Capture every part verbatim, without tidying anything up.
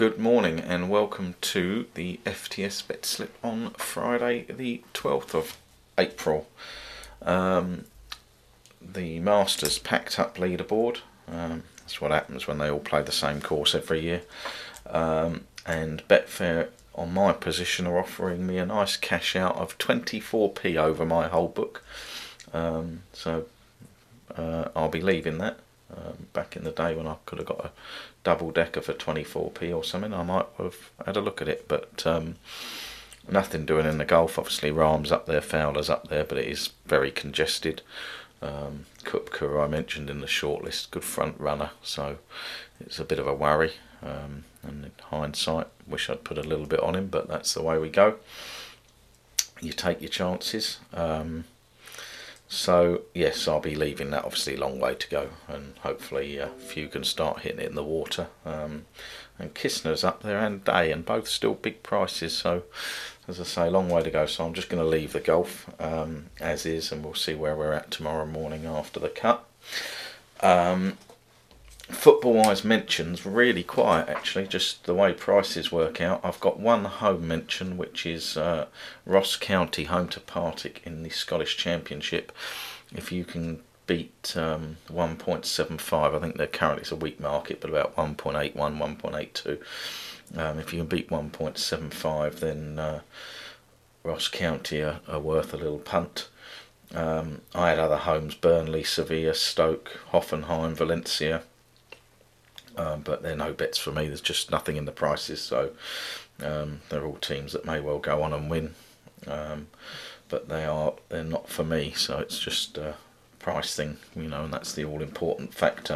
Good morning and welcome to the F T S Bet Slip on Friday the twelfth of April. Um, the Masters packed up leaderboard. Um, that's what happens when they all play the same course every year. Um, and Betfair on my position are offering me a nice cash out of twenty-four p over my whole book. Um, so uh, I'll be leaving that. Um, back in the day when I could have got a double decker for twenty-four p or something, I might have had a look at it, but um, nothing doing in the Gulf. Obviously Rahm's up there, Fowler's up there, but it is very congested. um, Koepka I mentioned in the shortlist, good front runner, so it's a bit of a worry, um, and in hindsight wish I'd put a little bit on him, but that's the way we go. You take your chances. um, So yes, I'll be leaving that. Obviously, a long way to go, and hopefully a few can start hitting it in the water. Um, and Kistner's up there and Day, and both still big prices. So, as I say, long way to go. So I'm just going to leave the golf um, as is, and we'll see where we're at tomorrow morning after the cut. Um, Football-wise, mentions really quiet actually. Just the way prices work out. I've got one home mention, which is uh, Ross County home to Partick in the Scottish Championship. If you can beat um, one point seven five, I think they're currently, it's a weak market, but about one point eight one, one point eight two. Um, if you can beat one point seven five, then uh, Ross County are, are worth a little punt. Um, I had other homes: Burnley, Sevilla, Stoke, Hoffenheim, Valencia. Um, but they're no bets for me. There's just nothing in the prices, so um, they're all teams that may well go on and win, um, but they are they're not for me. So it's just a price thing, you know, and that's the all important factor.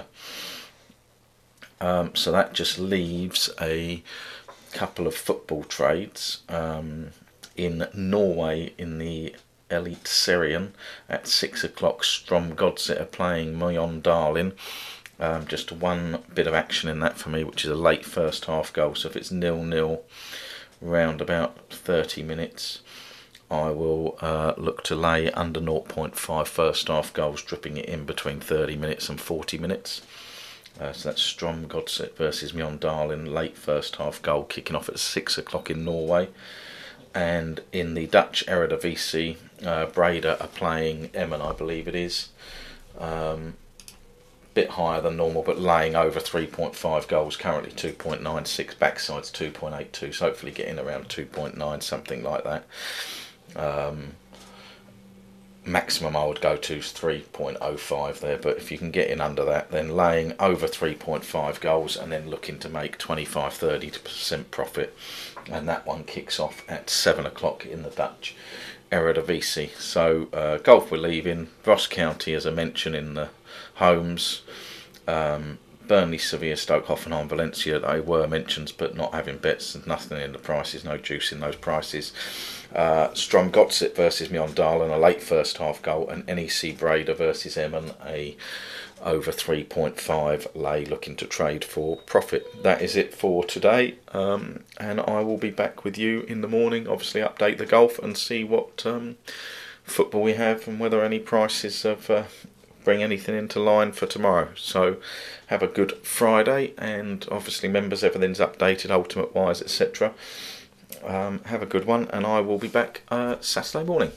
Um, so that just leaves a couple of football trades um, in Norway in the Elite Serien at six o'clock. Strømgodset are playing Mjøndalen. Um, just one bit of action in that for me, which is a late first half goal. So if it's nil nil round about thirty minutes, I will uh, look to lay under zero point five first half goals, dripping it in between thirty minutes and forty minutes. Uh, so that's Strømgodset versus Mjøndalen, late first half goal, kicking off at six o'clock in Norway. And in the Dutch Eredivisie, uh, Breda are playing Emmen, I believe it is. Um, bit higher than normal, but laying over three point five goals, currently two point nine six, backside's two point eight two, so hopefully getting around two point nine, something like that. Um, maximum I would go to is three point oh five there, but if you can get in under that, then laying over three point five goals and then looking to make twenty-five to thirty percent profit, and that one kicks off at seven o'clock in the Dutch Eredivisie. So uh, golf we're leaving, Ross County as I mentioned in the homes, um, Burnley, Sevilla, Stoke, Hoffenheim, Valencia, they were mentions, but not having bets. There's nothing in the prices, no juice in those prices. Uh, Strømgodset versus Mjøndalen, a late first half goal, and N E C Breda versus Emmen, a over three point five lay, looking to trade for profit. That is it for today, um, and I will be back with you in the morning. Obviously, update the golf and see what um, football we have and whether any prices have. Uh, bring anything into line for tomorrow. So have a good Friday, and obviously members, everything's updated, Ultimate Wise, etc. Um, have a good one, and I will be back uh, Saturday morning.